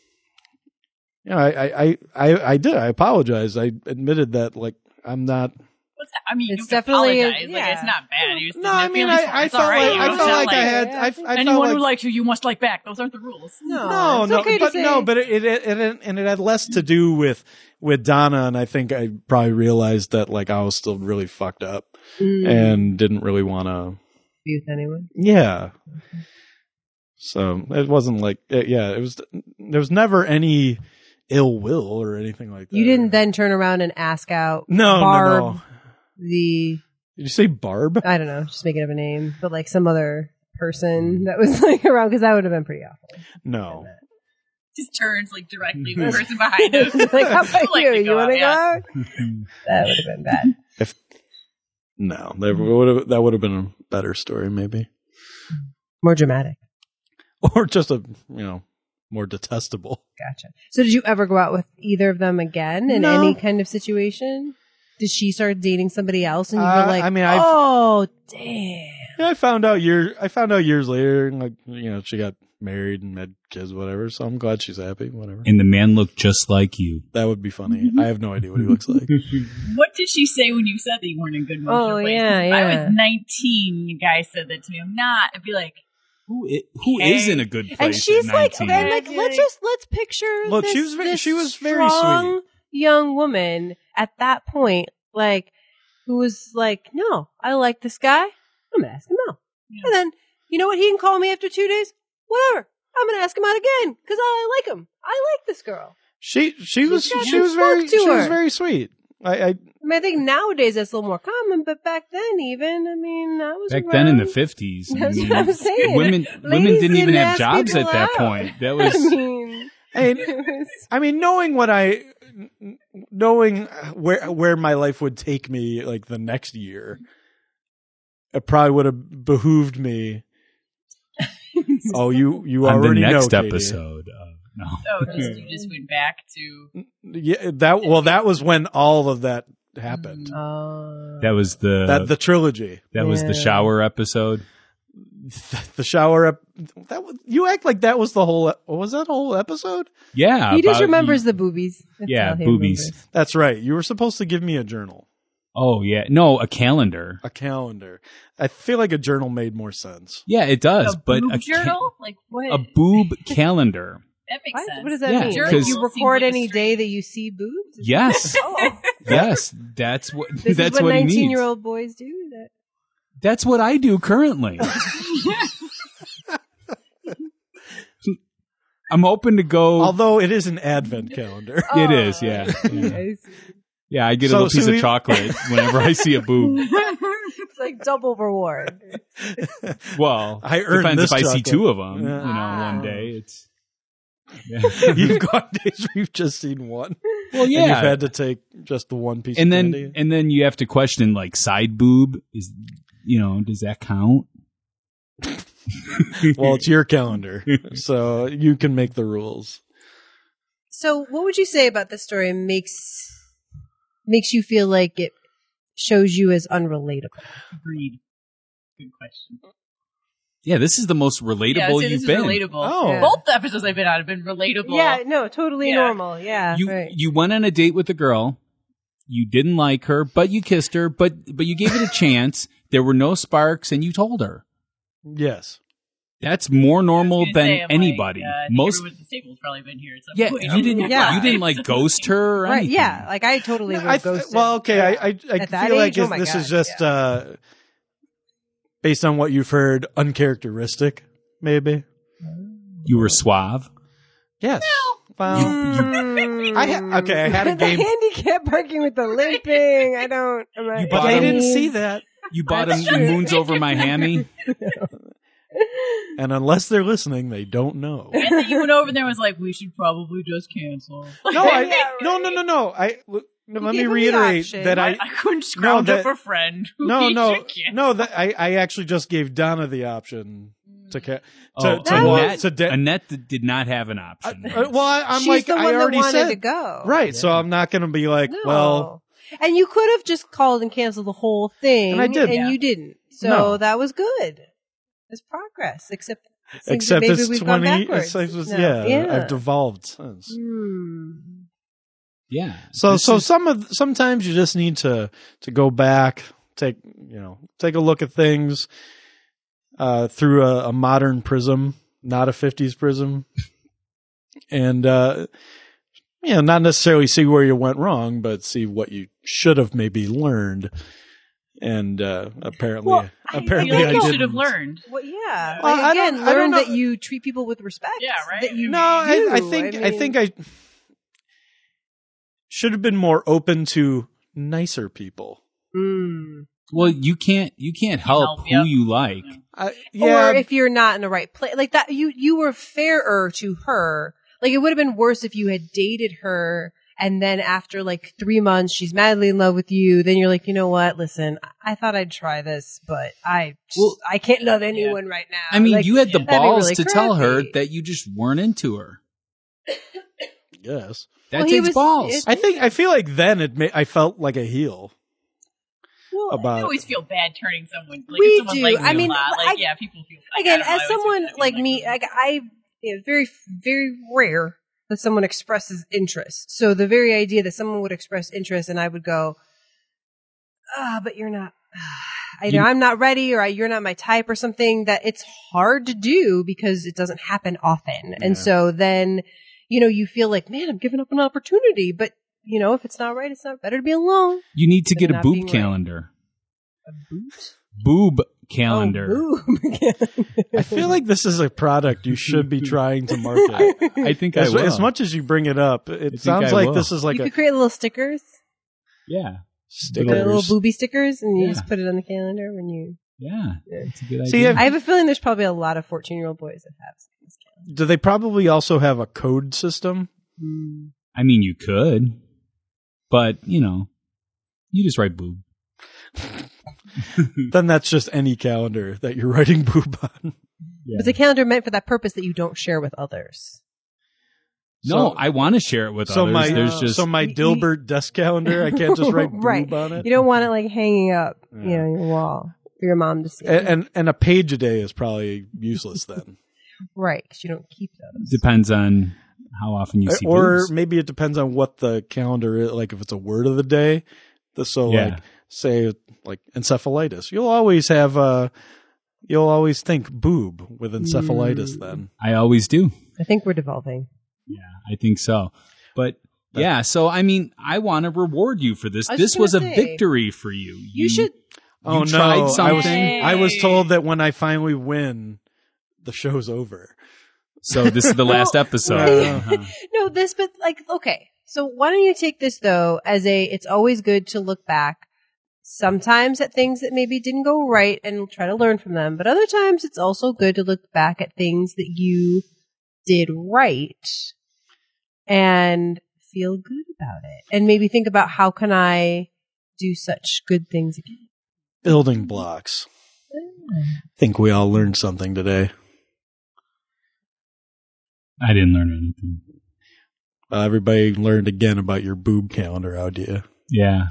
I did. I apologize. I admitted that, like, I'm not. What's that? I mean, It's you have to definitely apologize. Like, yeah. it's not bad. You just No, I mean, I felt like, I felt like I had, I felt anyone who like, likes you, you must like back. Those aren't the rules. No, it's no, okay to but say. no, but it had less to do with Donna, and I think I probably realized that like I was still really fucked up and didn't really want to. Be with anyone. Yeah. So it wasn't like it was. There was never any ill will or anything like that. You didn't then turn around and ask out No, Barb, no. the Did you say Barb? I don't know, just making up a name, but like some other person that was like around because that would have been pretty awful. No. Just turns like directly the person behind him. Like, how about Like you? to You go want to out, go yeah. out? That would have been bad. No, that would have been a better story, maybe, More dramatic. or just a more detestable. Gotcha. So did you ever go out with either of them again in No. any kind of situation? Did she start dating somebody else and you were like, I mean, oh, damn. Yeah, I found out years later, like she got married and had kids, whatever. So I'm glad she's happy. Whatever. And the man looked just like you. That would be funny. I have no idea what he looks like. What did she say when you said that you weren't in good emotional Oh, place? yeah, If I yeah. was 19, the guy said that to me. I'm not. I'd be like, Who Okay. is in a good place? And she's at like, 19? and like, let's picture. Look, this, she was very this sweet. strong, young woman at that point, like, who was like, no, I like this guy. I'm going to ask him out. Yeah. And then, you know what? He can call me after 2 days. Whatever. I'm going to ask him out again because I like him. I like this girl. She was very sweet. I think nowadays that's a little more common, but back then even, I mean, I was back around. then in the 50s. That's what I'm saying. Women didn't even have jobs at that point. That was. I mean, knowing where my life would take me, like the next year, it probably would have behooved me. Oh, you on already the next know, Katie. Episode. No. Oh, you just went back to. Yeah, that was when all of that happened. That was the trilogy. That was the shower episode. The shower. You act like that was the whole. Was that whole episode? Yeah, he just remembers the boobies. That's boobies. Remembers. That's right. You were supposed to give me a journal. Oh yeah, no, a calendar. A calendar. I feel like a journal made more sense. Yeah, it does. But a journal, like what? A boob calendar. That makes sense. What does that mean? Like you record any day that you see boobs? Yes. Oh. Yes, that's what. This that's is what he needs. 19-year-old boys do. That's what I do currently. I'm open to go. Although it is an advent calendar. It is, yeah. Yeah, I get a little piece of chocolate whenever I see a boob. It's like double reward. Well, I earned depends this if I chocolate. see two of them. Yeah. One day. It's. Yeah. You've got days where you've just seen one. Well, yeah. And you've had to take just the one piece of candy. And then you have to question, like, side boob is, does that count? Well, it's your calendar, so you can make the rules. So what would you say about this story makes you feel like it shows you as unrelatable? Agreed. Good question. Yeah, this is the most relatable you've been. Relatable. Oh. Yeah. Both the episodes I've been on have been relatable. Yeah, no, totally normal. Yeah, You went on a date with a girl. You didn't like her, but you kissed her, but you gave it a chance. There were no sparks, and you told her. Yes. That's more normal than anybody. Most everyone at the table's probably been here. Yeah, you didn't like ghost her or anything. Right, yeah, like I totally would ghost her. Well, okay, I feel like this is just based on what you've heard, uncharacteristic, maybe. You were suave. Yes. Well, I had a game. The handicap parking with the limping. But they didn't see that. You bought him Moons Over My Hammy. And unless they're listening, they don't know. And then you went over there and was like, we should probably just cancel. No. Let me reiterate that I couldn't scrounge up a friend. That I actually just gave Donna the option to Annette did not have an option. I'm She's like, the one I already that wanted said to go. Right, so I'm not going to be like, No. And you could have just called and canceled the whole thing. And I did. And you didn't. So that was good. It's progress. Except it's maybe we've gone 20. backwards. I've devolved since. Yeah. So sometimes you just need to go back, take a look at things through a modern prism, not a 50s prism, and not necessarily see where you went wrong, but see what you should have maybe learned. And apparently, I should have learned. Well, yeah. Well, learn that you treat people with respect. Yeah, right. That I think I should have been more open to nicer people. Well, you can't help who you like. Or if you're not in the right place, like that, you were fairer to her. Like it would have been worse if you had dated her. And then after like 3 months, she's madly in love with you. Then you're like, you know what? Listen, I thought I'd try this, but I can't love anyone right now. I mean, like, you had the balls really to tell her that you just weren't into her. Yes. That takes balls. I feel like then I felt like a heel. Well, I always feel bad turning someone. Like, we if someone do. Likes I mean, people feel like, again, as someone like me, very, very rare that someone expresses interest. So the very idea that someone would express interest and I would go, but you're not, I'm not ready or you're not my type or something, that it's hard to do because it doesn't happen often. Yeah. And so then, you feel like, man, I'm giving up an opportunity, but if it's not right, it's not better to be alone. You need to than get a not boob being right. calendar. A boot? Boob calendar. Oh, boob. I feel like this is a product you should be trying to market. I think as, I will. as much as you bring it up, it sounds I like will. this is like You a could create little stickers. Yeah. Little stickers. booby stickers, and you Yeah. just put it on the calendar when you... Yeah. It's a good idea. See, I have a feeling there's probably a lot of 14-year-old boys that have this calendar. Do they probably also have a code system? I mean, you could, but you just write boob. Then that's just any calendar that you're writing boob on. Yeah. It's a calendar meant for that purpose that you don't share with others. No, So- I want to share it with So others. my There's just my Dilbert desk calendar, I can't just write boob Right. on it. You don't want it like hanging up, on your wall for your mom to see. And a page a day is probably useless then. Right, because you don't keep those. depends on how often you see Or boobs. maybe it depends on what the calendar is, like if it's a word of the day. So Yeah. like say like encephalitis. You'll always think boob with encephalitis then. I always do. I think we're devolving. Yeah, I think so. But yeah, so I mean, I want to reward you for this. I was This just was a gonna say, victory for you. You should. Oh no. tried something. I was told that when I finally win, the show's over. So this is the last episode. Uh-huh. No, but okay. So why don't you take this though as it's always good to look back sometimes at things that maybe didn't go right and try to learn from them. But other times it's also good to look back at things that you did right and feel good about it. And maybe think about how can I do such good things again. Building blocks. I think we all learned something today. I didn't learn anything. Everybody learned again about your boob calendar idea. Yeah.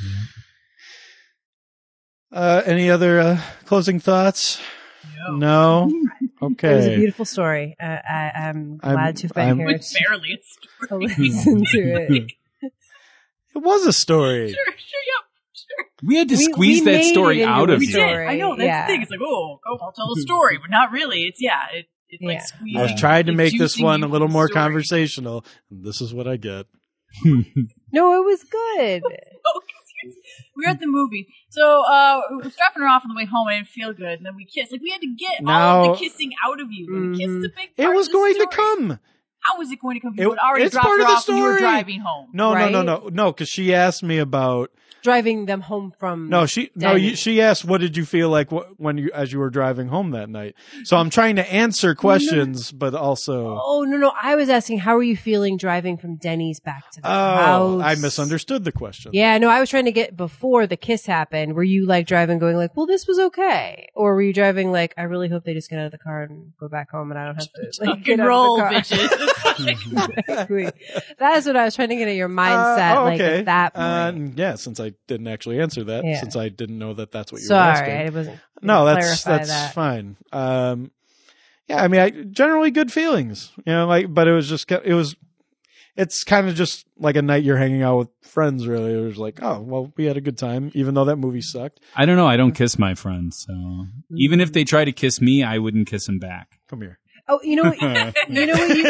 Any other closing thoughts? No? Okay. It was a beautiful story. I'm glad to have been here With barely a to story. listen to it. It was a story. Sure, yep, sure. We had to We squeeze that made story it into out a of We you. did. story, I know, that's yeah. the thing. It's like, I'll tell a story, but not really. It's, it like Yeah. squeezing. I was trying to like make this juicing one you a little from the more story. conversational. And this is what I get. No, it was good. We were at the movie. So, we were dropping her off on the way home. I didn't feel good. And then we kissed. Like, we had to get all Now- of the kissing out of you. And the kiss is a big It part was of the going to story. come. How was it going to come? It- You had already it's dropped part her of the off when you were story. driving home. No, Right? no, because she asked me about. Driving them home from She asked, "What did you feel like as you were driving home that night?" So I'm trying to answer questions, but also. Oh, no. I was asking, how were you feeling driving from Denny's back to the house? I misunderstood the question. Yeah, no, I was trying to get before the kiss happened. Were you like driving going like, well, this was okay? Or were you driving like, I really hope they just get out of the car and go back home and I don't have to like, Rock get and out roll, of the car. bitches. Exactly. That is what I was trying to get at your mindset, like okay. at that point. Yeah, since I didn't actually answer that, Yeah. since I didn't know that's what you were Sorry, asking. I wasn't. No, clarify that's that. fine. Yeah, I mean, generally good feelings, but it's kind of just like a night you're hanging out with friends, really. It was like, oh, well, we had a good time, even though that movie sucked. I don't know. I don't kiss my friends. So even if they try to kiss me, I wouldn't kiss them back. Come here. Oh, you know what? You know what?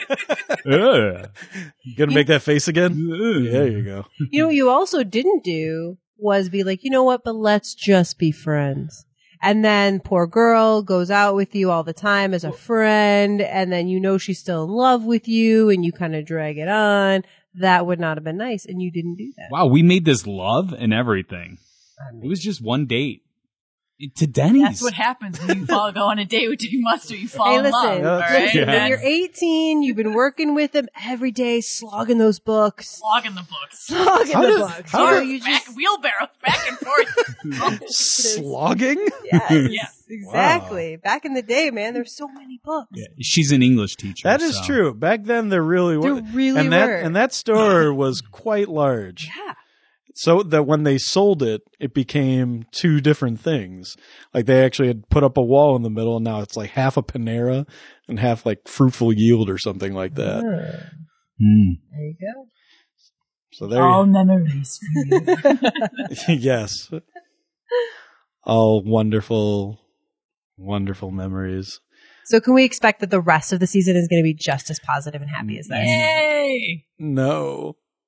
You gonna make that face again? There you go. You know what you also didn't do was be like, you know what? But let's just be friends. And then poor girl goes out with you all the time as a friend, and then she's still in love with you, and you kind of drag it on. That would not have been nice, and you didn't do that. Wow, we made this love and everything. It was just one date. To Denny's. That's what happens when you go on a date with Dave Mustard. You fall Hey, in listen, love. All right? Yeah. when you're 18, you've been working with them every day, slogging those books. Slogging the books. Slogging How the does- books. how You does- just, Wheelbarrows back and forth. Slogging? yes, Yeah. exactly. Back in the day, man, there's so many books. Yeah, she's an English teacher. That is so. true. Back then, there really were. There really and were. And that store was quite large. Yeah. So that when they sold it, it became two different things. Like they actually had put up a wall in the middle, and now it's like half a Panera and half like Fruitful Yield or something like that. Mm. There you go. So there, All memories for you. yes, all wonderful, wonderful memories. So can we expect that the rest of the season is going to be just as positive and happy as this? Yay! No,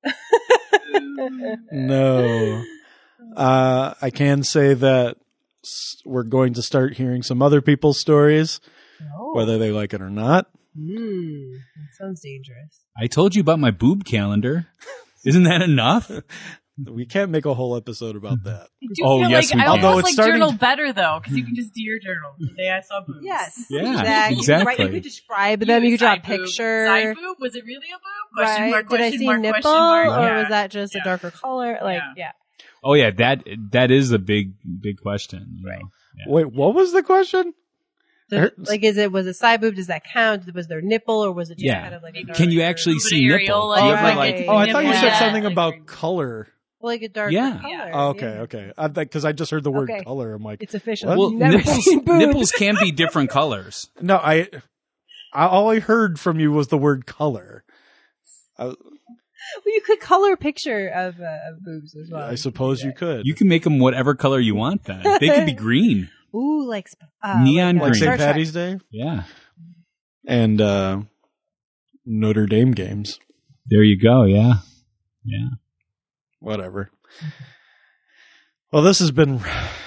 No. I can say that we're going to start hearing some other people's stories, whether they like it or not. That sounds dangerous. I told you about my boob calendar. Isn't that enough? We can't make a whole episode about that. I do feel yes, like we I can. almost Although it's like starting journal to- better though, because you can just do your journal. The day I saw boobs. Yes. Yeah, exactly. Right, you could describe them. You could draw a picture. Side boob? Was it really a boob? Question Right. mark, Did I question see mark, nipple, question mark. or Yeah. was that just a Yeah. darker color? Like, Yeah. Oh yeah, that is a big question. You know? Yeah. Wait, what was the question? So, like, was it side boob? Does that count? Was there nipple, or was it just Yeah. kind of like a Can you darker- actually Boob see and nipple? areola, Do you yeah. ever like? Right. Oh, I thought you said Yeah. something Like about green. color. like a darker Yeah. color? Oh, okay, yeah. okay. Because I just heard the word Okay. color. I'm like, It's official. What? Well, You've never seen boobs. nipples can be different colors. no, all I heard from you was the word color. Well, you could color a picture of boobs as well. I suppose you could. You can make them whatever color you want. Then they could be green. Ooh, like Neon like green. St. Star Trek. Patty's Day Yeah, and Notre Dame games. there you go. Yeah. Whatever. Well, this has been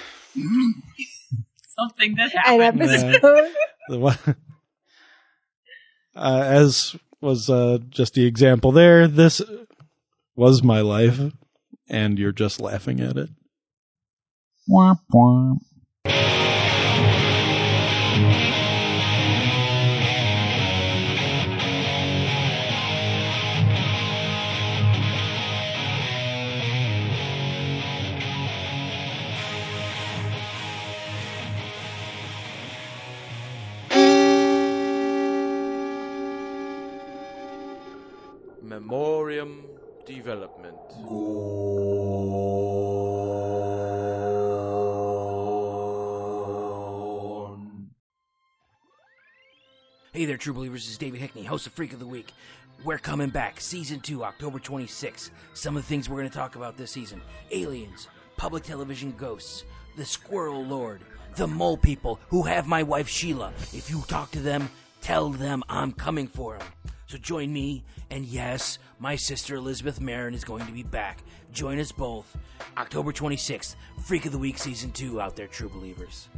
Something that An happened. episode. as was just the example there. This was my life, and you're just laughing at it. Womp womp. Memoriam Development. Hey there, true believers. This is David Hickney, host of Freak of the Week. We're coming back, Season 2, October 26th. Some of the things we're going to talk about this season. Aliens, public television ghosts, the Squirrel Lord, the Mole People who have my wife Sheila. If you talk to them, tell them I'm coming for them. So join me, and yes, my sister Elizabeth Marin is going to be back. Join us both, October 26th, Freak of the Week Season 2 out there, true believers.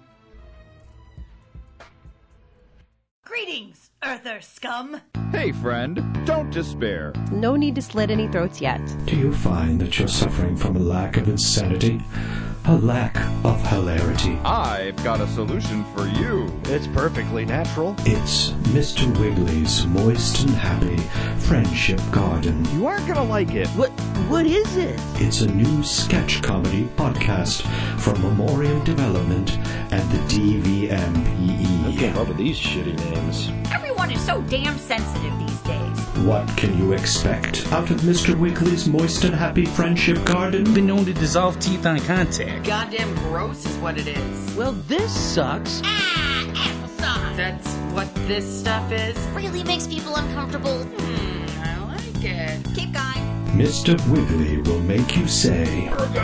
Greetings, Earther scum. Hey, friend, don't despair. No need to slit any throats yet. Do you find that you're suffering from a lack of insanity? A lack of hilarity? I've got a solution for you. It's perfectly natural. It's Mr. Wiggly's Moist and Happy Friendship Garden. You aren't gonna like it. What is it? It's a new sketch comedy podcast from Memoriam Development and the DVMPE. I can't up with these shitty names. Everyone is so damn sensitive these days. What can you expect out of Mr. Wiggly's Moist and Happy Friendship Garden? Been known to dissolve teeth on contact. Goddamn gross is what it is. Well, this sucks. Applesauce. That's what this stuff is? Really makes people uncomfortable. I like it. Keep going. Mr. Wiggly will make you say,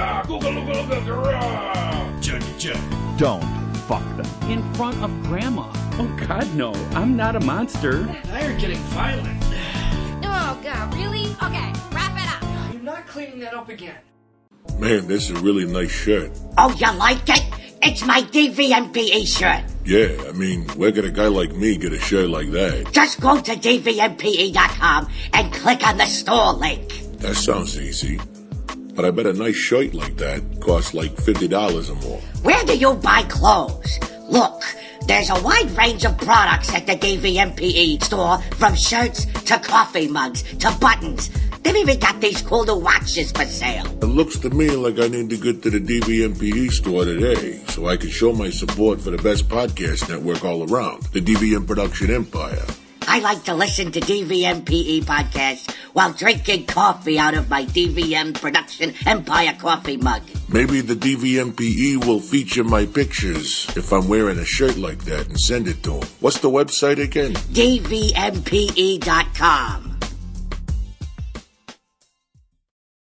Don't fuck them. In front of Grandma. Oh, God, no. I'm not a monster. Now you're getting violent. Oh, God, really? Okay, wrap it up. You're not cleaning that up again. Man, this is a really nice shirt. Oh, you like it? It's my DVMPE shirt. Yeah, I mean, where could a guy like me get a shirt like that? Just go to DVMPE.com and click on the store link. That sounds easy. But I bet a nice shirt like that costs like $50 or more. Where do you buy clothes? Look, there's a wide range of products at the DVMPE store, from shirts to coffee mugs to buttons. They've even got these cool new watches for sale. It looks to me like I need to get to the DVMPE store today so I can show my support for the best podcast network all around, the DVM Production Empire. I like to listen to DVMPE podcasts while drinking coffee out of my DVM Production Empire coffee mug. Maybe the DVMPE will feature my pictures if I'm wearing a shirt like that and send it to them. What's the website again? DVMPE.com.